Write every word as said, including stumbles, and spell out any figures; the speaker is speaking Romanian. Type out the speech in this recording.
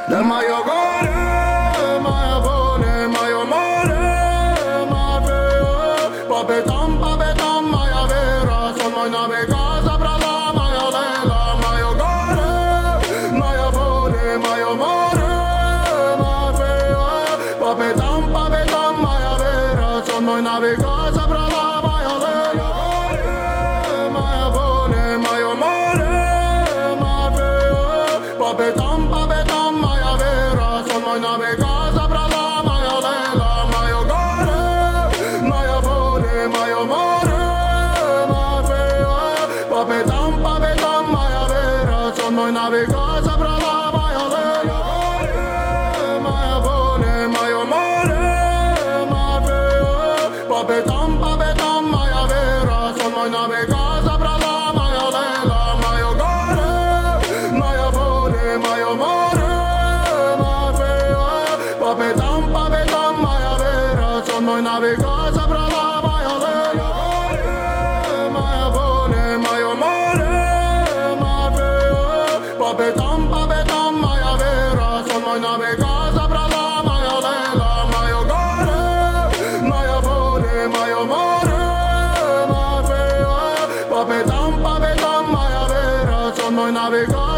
del mio cuore, mio cuore, mio amore, mio feo. Papetam, papetam, mia vera, sono una casa pra la mia lela, mio cuore, mio cuore, mio amore, mio feo. Papetam, papetam, mia vera, sono una casa pra la mia lela, mio cuore, mio amore, mio feo. Papetam, papetam, mia vera, sono una casa pra la mia lela, mio cuore, mio cuore, mio amore, mio feo. Papetam, papetam, mia vera, sono una casa pra la mia lela, mio cuore, mio amore, mio feo. Papetam, papetam, mia vera, sono una casa pra la mia lela, mio cuore, mio cuore, mio amore, mio feo. Papetam, papetam, mia vera, sono una casa pra la mia lela, mio cuore, mio amore, mio feo. Papetam, papetam, mia vera, sono una casa pra la mia lela, mio cuore, mio cuore, mio amore, mio feo. Papetam, papetam, mia vera, sono una